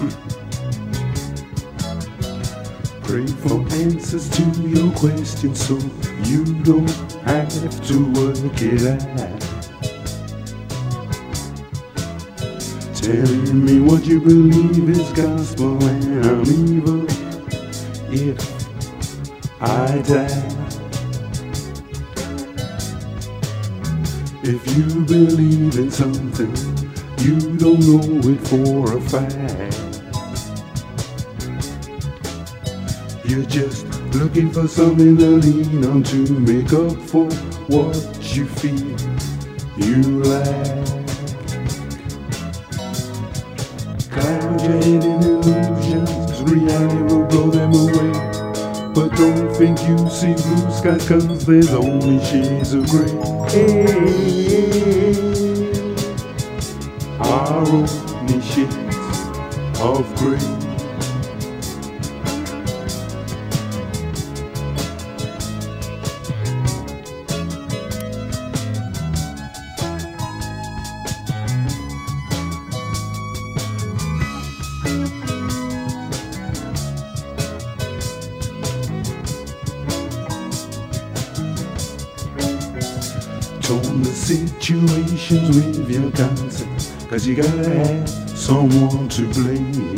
Pray for answers to your questions so you don't have to work it out. Telling me what you believe is gospel and I'm evil if I die. If you believe in something, you don't know it for a fact. You're just looking for something to lean on to make up for what you feel you lack. Cloud your head in illusions, reality will blow them away. But don't think you see blue sky, cause there's only shades of gray. Our only shades of gray. Tone the situations with your conscience, cause you gotta have someone to blame.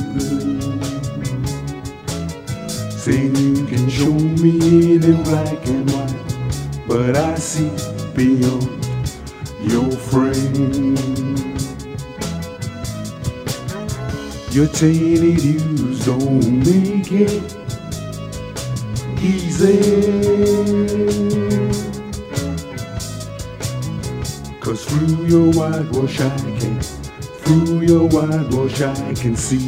Saying you can show me it in black and white, but I see beyond your frame. Your tainted views don't make it easy. Cause through your whitewash I can see.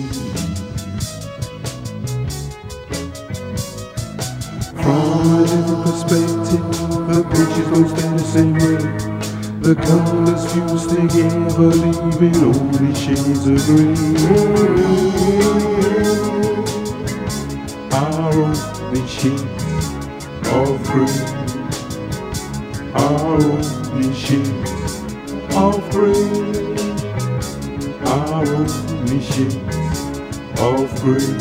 From a different perspective, the pictures don't stand the same way. The colors fuse together, leaving only shades of grey. Our only shades of grey. Our only shades of grey. Our only shades of grey.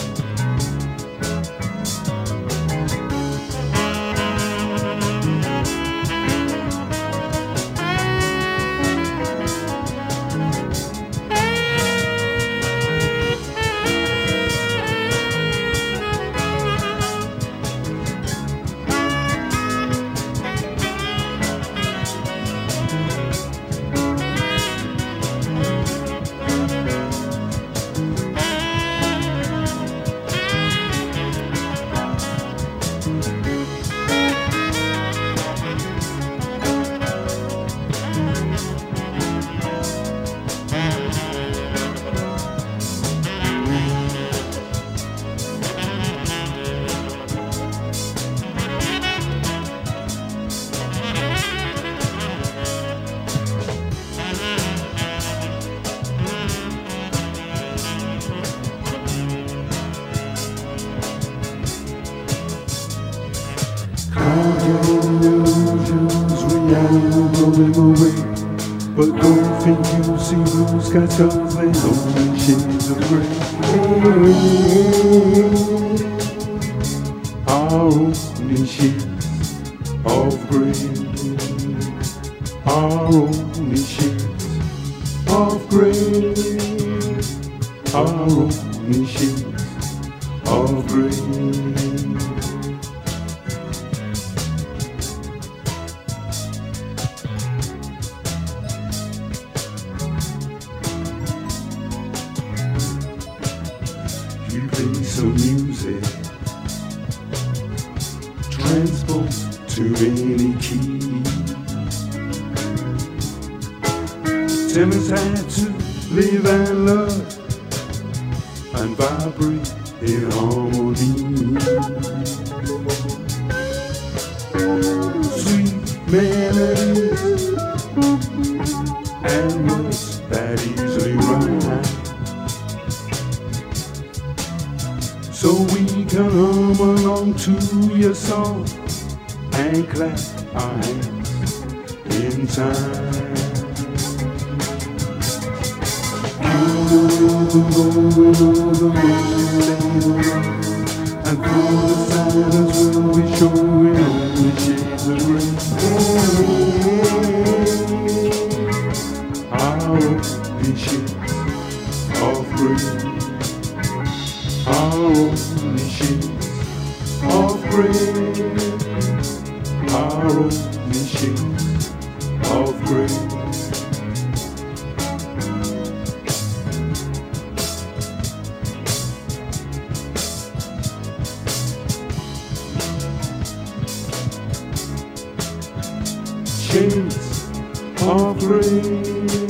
Illusions, reality will blow them away. But don't think you see blue skies, cause there's only shades of grey. Our only shades of grey. Our only shades of grey. Our only shades of grey. You play some music, transposed to any key. Tell us how to live and love and vibrate in harmony. Sweet melodies and words that easily rhyme, so we can hum along to your song and clap our hands in time. the road with all the motion labor on. And for the silence we'll be showing only shades of grey. Our only shades of grey. Our only shades of grey. Our only shades of grey. Shades of grey.